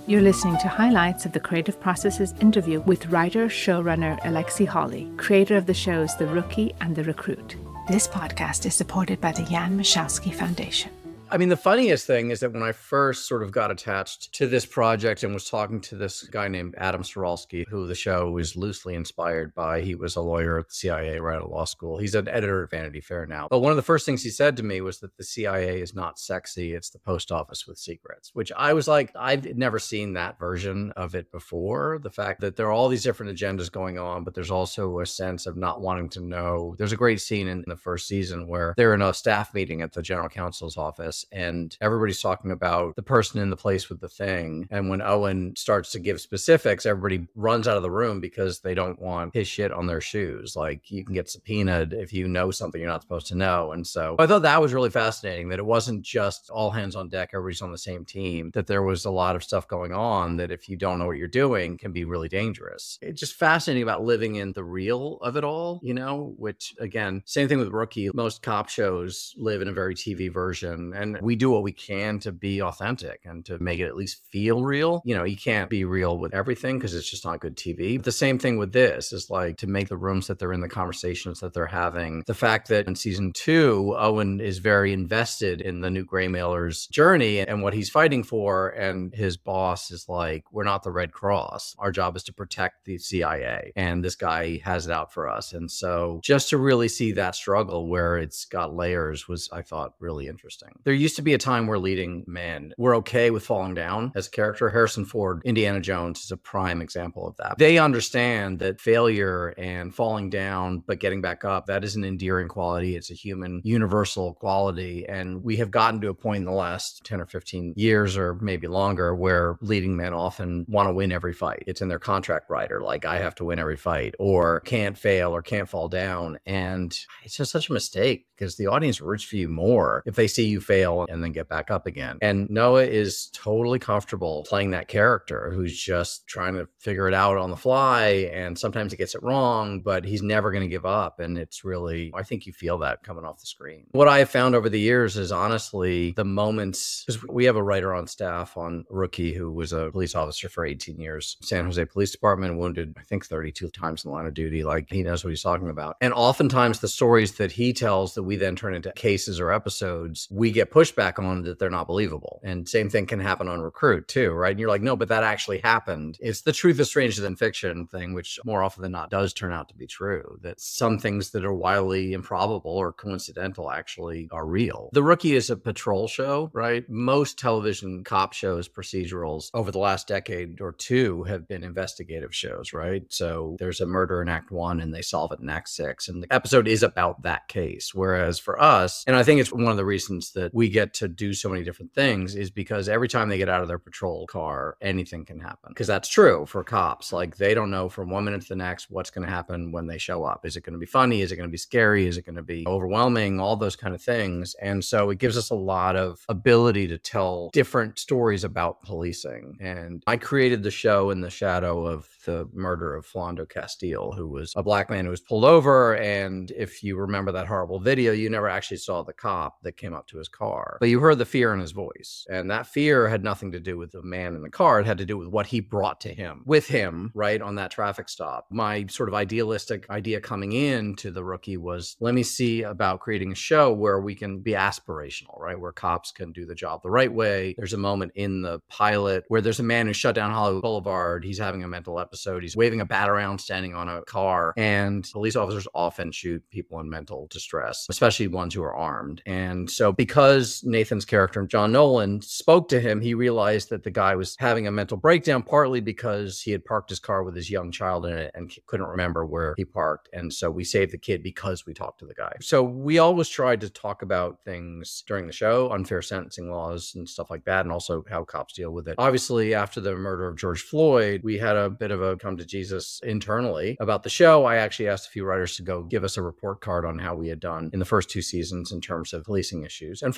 You're listening to highlights of the Creative Processes interview with writer-showrunner Alexi Hawley, creator of the shows The Rookie and The Recruit. This podcast is supported by the Jan Michalski Foundation. I mean, the funniest thing is that when I first sort of got attached to this project and was talking to this guy named Adam Saralski, who the show was loosely inspired by, he was a lawyer at the CIA right out of law school. He's an editor at Vanity Fair now. But one of the first things he said to me was that the CIA is not sexy. It's the post office with secrets, which I was like, I've never seen that version of it before. The fact that there are all these different agendas going on, but there's also a sense of not wanting to know. There's a great scene in the first season where they're in a staff meeting at the general counsel's office, and everybody's talking about the person in the place with the thing. And when Owen starts to give specifics, everybody runs out of the room because they don't want his shit on their shoes. Like, you can get subpoenaed if you know something you're not supposed to know. And so I thought that was really fascinating, that it wasn't just all hands on deck, everybody's on the same team, that there was a lot of stuff going on that if you don't know what you're doing can be really dangerous. It's just fascinating about living in the real of it all, you know, which again, same thing with Rookie. Most cop shows live in a very TV version, and we do what we can to be authentic and to make it at least feel real. You know, you can't be real with everything because it's just not good TV. But the same thing with this is like to make the rooms that they're in, the conversations that they're having. The fact that in season 2, Owen is very invested in the new Greymailer's journey and what he's fighting for. And his boss is like, we're not the Red Cross. Our job is to protect the CIA. And this guy has it out for us. And so just to really see that struggle where it's got layers was, I thought, really interesting. There used to be a time where leading men were okay with falling down as a character. Harrison Ford, Indiana Jones, is a prime example of that. They understand that failure and falling down but getting back up, that is an endearing quality. It's a human universal quality. And we have gotten to a point in the last 10 or 15 years or maybe longer where leading men often want to win every fight. It's in their contract rider, like, I have to win every fight, or can't fail or can't fall down. And it's just such a mistake because the audience roots for you more if they see you fail and then get back up again. And Noah is totally comfortable playing that character who's just trying to figure it out on the fly. And sometimes he gets it wrong, but he's never going to give up. And it's really, I think you feel that coming off the screen. What I have found over the years is honestly the moments, because we have a writer on staff on Rookie who was a police officer for 18 years, San Jose Police Department, wounded, I think 32 times in the line of duty. Like, he knows what he's talking about. And oftentimes the stories that he tells that we then turn into cases or episodes, we get pushback on that they're not believable. And same thing can happen on Recruit too, right? And you're like, no, but that actually happened. It's the truth is stranger than fiction thing, which more often than not does turn out to be true, that some things that are wildly improbable or coincidental actually are real. The Rookie is a patrol show, right? Most television cop shows, procedurals over the last decade or two have been investigative shows, right? So there's a murder in Act 1 and they solve it in Act 6. And the episode is about that case. Whereas for us, and I think it's one of the reasons that we get to do so many different things, is because every time they get out of their patrol car, anything can happen. Because that's true for cops. Like, they don't know from one minute to the next what's going to happen when they show up. Is it going to be funny? Is it going to be scary? Is it going to be overwhelming? All those kind of things. And so it gives us a lot of ability to tell different stories about policing. And I created the show in the shadow of the murder of Philando Castile, who was a black man who was pulled over. And if you remember that horrible video, you never actually saw the cop that came up to his car, but you heard the fear in his voice. And that fear had nothing to do with the man in the car. It had to do with what he brought to him, with him, right, on that traffic stop. My sort of idealistic idea coming into The Rookie was, let me see about creating a show where we can be aspirational, right, where cops can do the job the right way. There's a moment in the pilot where there's a man who shut down Hollywood Boulevard. He's having a mental episode. He's waving a bat around, standing on a car. And police officers often shoot people in mental distress, especially ones who are armed. And so because Nathan's character, John Nolan, spoke to him, he realized that the guy was having a mental breakdown, partly because he had parked his car with his young child in it and couldn't remember where he parked. And so we saved the kid because we talked to the guy. So we always tried to talk about things during the show, unfair sentencing laws and stuff like that, and also how cops deal with it. Obviously, after the murder of George Floyd, we had a bit of a come to Jesus internally about the show. I actually asked a few writers to go give us a report card on how we had done in the first 2 seasons in terms of policing issues. And for the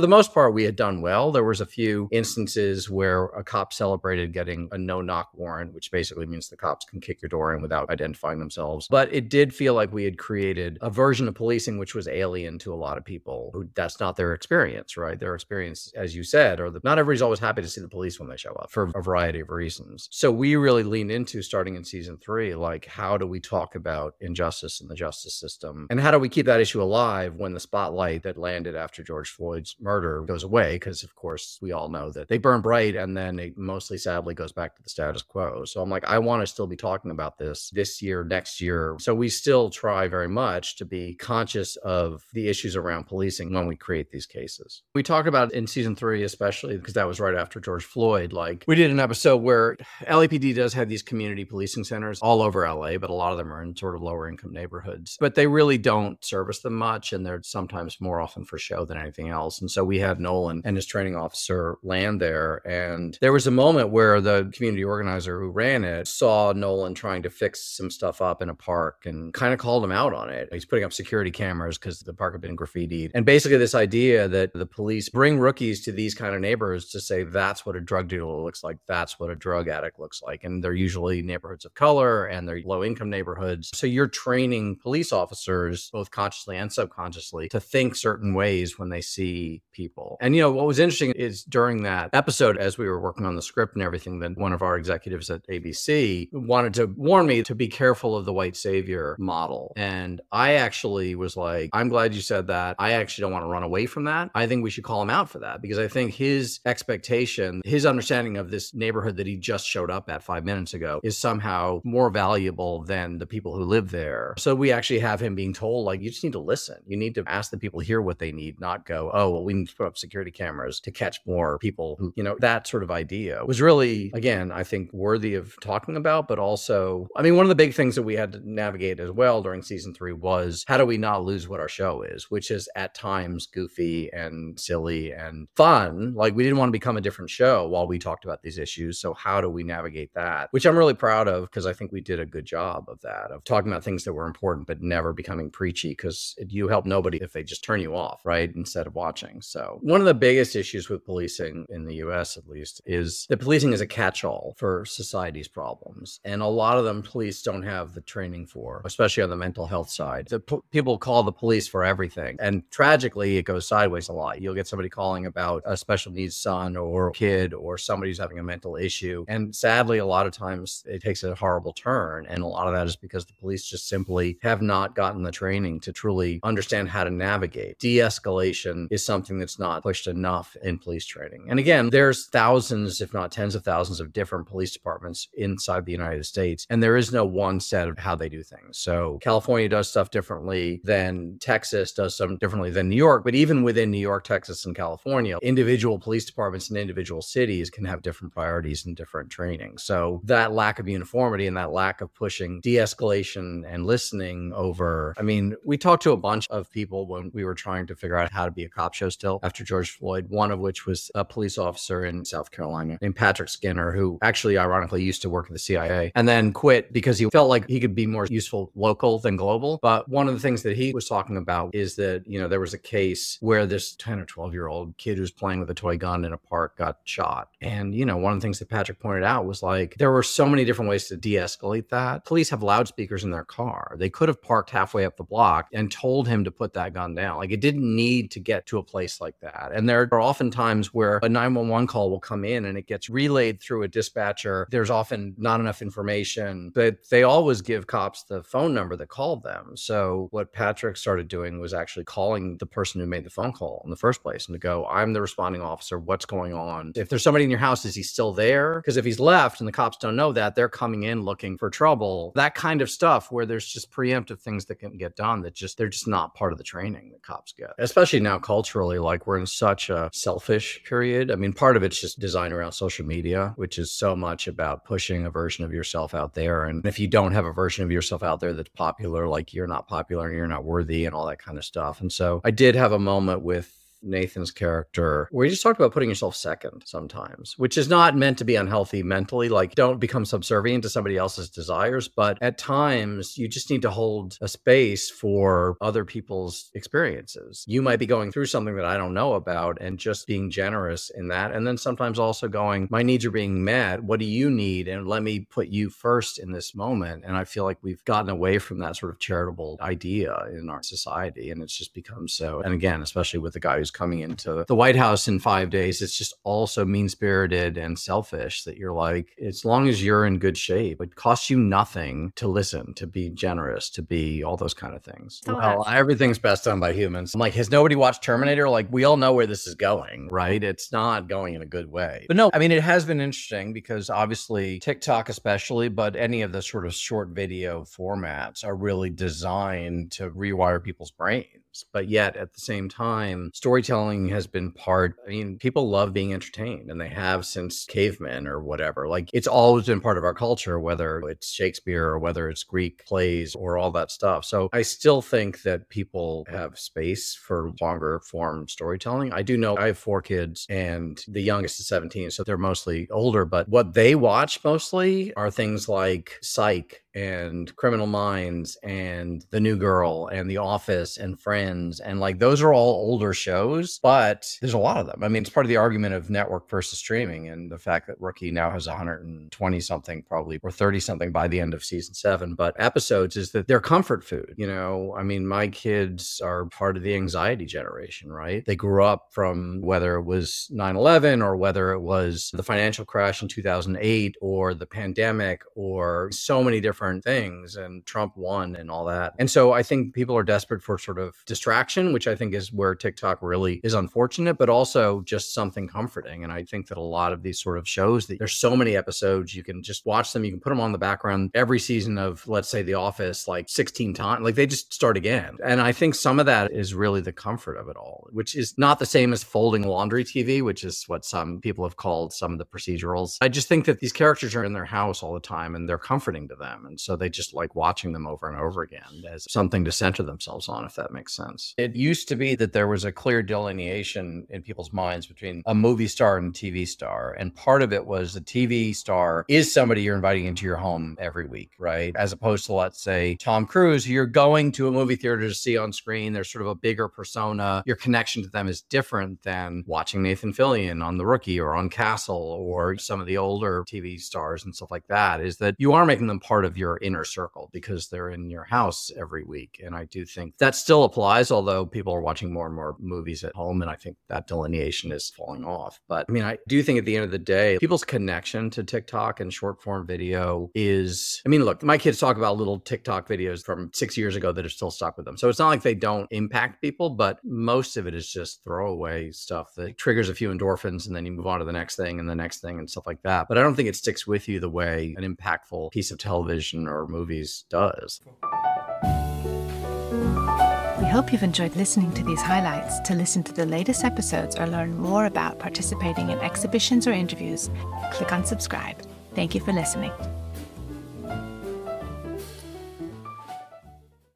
the most part, we had done well. There was a few instances where a cop celebrated getting a no-knock warrant, which basically means the cops can kick your door in without identifying themselves. But it did feel like we had created a version of policing which was alien to a lot of people who that's not their experience, right? Their experience, as you said, not everybody's always happy to see the police when they show up for a variety of reasons. So we really leaned into, starting in season 3, like, how do we talk about injustice in the justice system? And how do we keep that issue alive when the spotlight that landed after George Floyd's murder goes away? Because, of course, we all know that they burn bright and then it mostly sadly goes back to the status quo. So I'm like, I want to still be talking about this year, next year. So we still try very much to be conscious of the issues around policing when we create these cases. We talk about in season 3, especially because that was right after George Floyd, like we did an episode where LAPD does have these community policing centers all over LA, but a lot of them are in sort of lower income neighborhoods, but they really don't service them much. And they're sometimes more often for show than anything else. And so we had Nolan and his training officer land there. And there was a moment where the community organizer who ran it saw Nolan trying to fix some stuff up in a park and kind of called him out on it. He's putting up security cameras because the park had been graffitied. And basically this idea that the police bring rookies to these kind of neighborhoods to say that's what a drug dealer looks like, that's what a drug addict looks like. And they're usually neighborhoods of color and they're low income neighborhoods. So you're training police officers, both consciously and subconsciously, to think certain ways when they see people. And, what was interesting is during that episode, as we were working on the script and everything, that one of our executives at ABC wanted to warn me to be careful of the white savior model. And I actually was like, I'm glad you said that. I actually don't want to run away from that. I think we should call him out for that, because I think his expectation, his understanding of this neighborhood that he just showed up at 5 minutes ago is somehow more valuable than the people who live there. So we actually have him being told, like, you just need to listen. You need to ask the people here what they need, not go, oh, well, we need to put up security cameras to catch more people who, that sort of idea was really, again, I think worthy of talking about. But also, I mean, one of the big things that we had to navigate as well during season 3 was how do we not lose what our show is, which is at times goofy and silly and fun. Like, we didn't want to become a different show while we talked about these issues. So how do we navigate that? Which I'm really proud of, because I think we did a good job of that, of talking about things that were important, but never becoming preachy, because you help nobody if they just turn you off, right? Instead of watching. So one of the biggest issues with policing in the US, at least, is that policing is a catch-all for society's problems. And a lot of them police don't have the training for, especially on the mental health side. People call the police for everything. And tragically, it goes sideways a lot. You'll get somebody calling about a special needs son or kid or somebody who's having a mental issue. And sadly, a lot of times it takes a horrible turn. And a lot of that is because the police just simply have not gotten the training to truly understand how to navigate. De-escalation is something that's not pushed enough in police training. And again, there's thousands, if not tens of thousands, of different police departments inside the United States. And there is no one set of how they do things. So California does stuff differently than Texas, does something differently than New York. But even within New York, Texas, and California, individual police departments in individual cities can have different priorities and different training. So that lack of uniformity and that lack of pushing de-escalation and listening over, I mean, we talked to a bunch of people when we were trying to figure out how to be a cop show still after George Floyd, one of which was a police officer in South Carolina named Patrick Skinner, who actually ironically used to work at the CIA and then quit because he felt like he could be more useful local than global. But one of the things that he was talking about is that, there was a case where this 10 or 12-year-old kid who's playing with a toy gun in a park got shot. And, one of the things that Patrick pointed out was like, there were so many different ways to de-escalate that. Police have loudspeakers in their car. They could have parked halfway up the block and told him to put that gun down. Like, it didn't need to get to a place like that. And there are often times where a 911 call will come in and it gets relayed through a dispatcher. There's often not enough information, but they always give cops the phone number that called them. So what Patrick started doing was actually calling the person who made the phone call in the first place and to go, I'm the responding officer. What's going on? If there's somebody in your house, is he still there? Because if he's left and the cops don't know that, they're coming in looking for trouble. That kind of stuff where there's just preemptive things that can get done that they're just not part of the training that cops get. Especially now culturally, like we're in such a selfish period. I mean, part of it's just designed around social media, which is so much about pushing a version of yourself out there. And if you don't have a version of yourself out there that's popular, like you're not popular and you're not worthy and all that kind of stuff. And so I did have a moment with Nathan's character, where he just talked about putting yourself second sometimes, which is not meant to be unhealthy mentally. Like, don't become subservient to somebody else's desires. But at times, you just need to hold a space for other people's experiences. You might be going through something that I don't know about, and just being generous in that. And then sometimes also going, my needs are being met. What do you need? And let me put you first in this moment. And I feel like we've gotten away from that sort of charitable idea in our society. And it's just become so. And again, especially with the guy who's coming into the White House in 5 days, it's just also mean-spirited and selfish that you're like, as long as you're in good shape, it costs you nothing to listen, to be generous, to be all those kind of things. Well, everything's best done by humans. I'm like, has nobody watched Terminator? Like, we all know where this is going, right? It's not going in a good way. But no, I mean, it has been interesting because obviously TikTok especially, but any of the sort of short video formats are really designed to rewire people's brains. But yet at the same time, storytelling has been people love being entertained, and they have since cavemen or whatever. Like, it's always been part of our culture, whether it's Shakespeare or whether it's Greek plays or all that stuff. So I still think that people have space for longer form storytelling. I do know I have 4 kids and the youngest is 17, so they're mostly older, but what they watch mostly are things like Psych and Criminal Minds and The New Girl and The Office and Friends. And like, those are all older shows, but there's a lot of them. I mean, it's part of the argument of network versus streaming, and the fact that Rookie now has 120 something probably, or 30 something by the end of season 7, but episodes, is that they're comfort food. You know, I mean, my kids are part of the anxiety generation, right? They grew up from, whether it was 9/11 or whether it was the financial crash in 2008 or the pandemic or so many different things, and Trump won and all that. And so I think people are desperate for sort of distraction, which I think is where TikTok really is unfortunate, but also just something comforting. And I think that a lot of these sort of shows, that there's so many episodes, you can just watch them, you can put them on the background every season of, let's say, The Office, like 16 times, like they just start again. And I think some of that is really the comfort of it all, which is not the same as folding laundry TV, which is what some people have called some of the procedurals. I just think that these characters are in their house all the time and they're comforting to them. And so they just like watching them over and over again as something to center themselves on, if that makes sense. It used to be that there was a clear delineation in people's minds between a movie star and a TV star. And part of it was the TV star is somebody you're inviting into your home every week, right? As opposed to, let's say, Tom Cruise, who you're going to a movie theater to see on screen. There's sort of a bigger persona. Your connection to them is different than watching Nathan Fillion on The Rookie or on Castle or some of the older TV stars and stuff like that, is that you are making them part of your inner circle because they're in your house every week. And I do think that still applies, although people are watching more and more movies at home. And I think that delineation is falling off. But I mean, I do think at the end of the day, people's connection to TikTok and short form video is, I mean, look, my kids talk about little TikTok videos from 6 years ago that are still stuck with them. So it's not like they don't impact people, but most of it is just throwaway stuff that triggers a few endorphins and then you move on to the next thing and the next thing and stuff like that. But I don't think it sticks with you the way an impactful piece of television or movies does. We hope you've enjoyed listening to these highlights. To listen to the latest episodes or learn more about participating in exhibitions or interviews, click on subscribe. Thank you for listening.